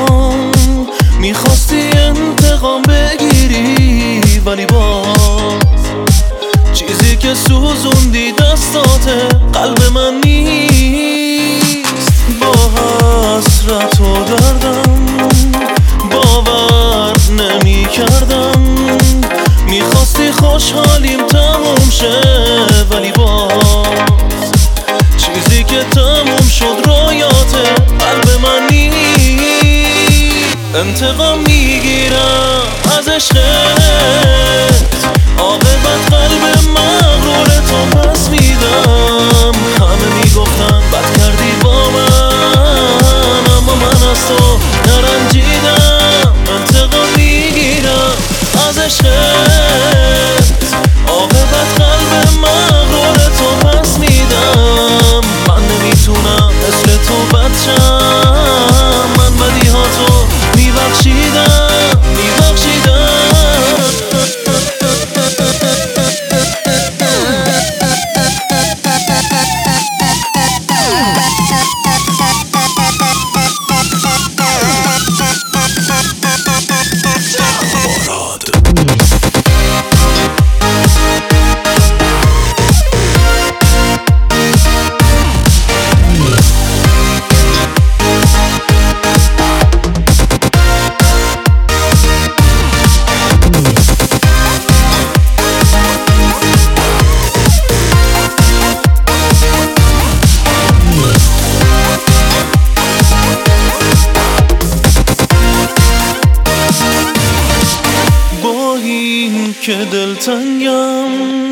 برام میخواستی انتقام بگیری، ولی باز چیزی که سوزوندی دستاته قلب من نیست. با حسرت و دردم باور نمی کردم، میخواستی خوشحالیم تموم شه، ولی باز چیزی که تموم شد رویات قلب من نیست. انتقام میگیرم از عشقت، عاقبت قلب مغرور تو پس میدم. همه میگفتن بد کردی با من، اما من از تو نرنجیدم. انتقام میگیرم از عشقت، عاقبت قلب مغرور تو پس میدم. من نمیتونم مثل تو بد شم، من بدیهاتو میبخشیدم. که دلتنگم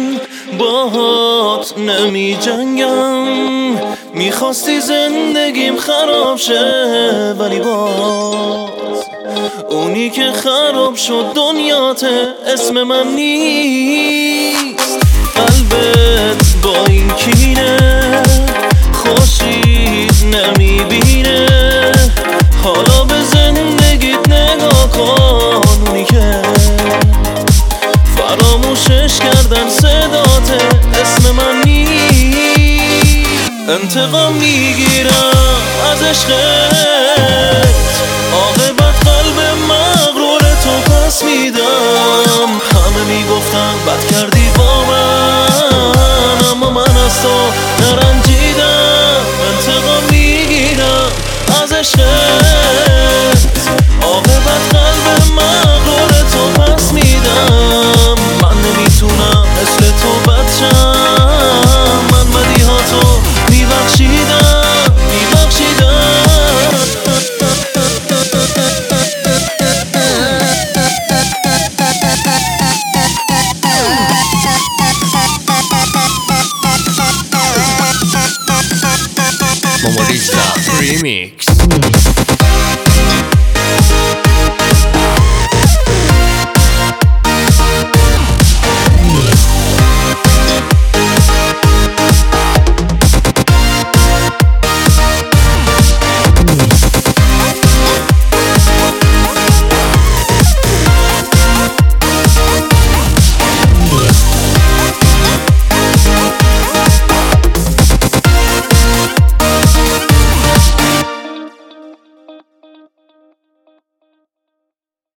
باهات نمی جنگم، میخواستی زندگیم خراب شه، ولی باز اونی که خراب شد دنیاته اسم من نیست. قلبت با این کینه خوشی نمیبینه، حالا به زندگیت نگاه کن. اونی که فراموشش کردن صدات اسم من نیست. انتقام میگیرم از عشقت،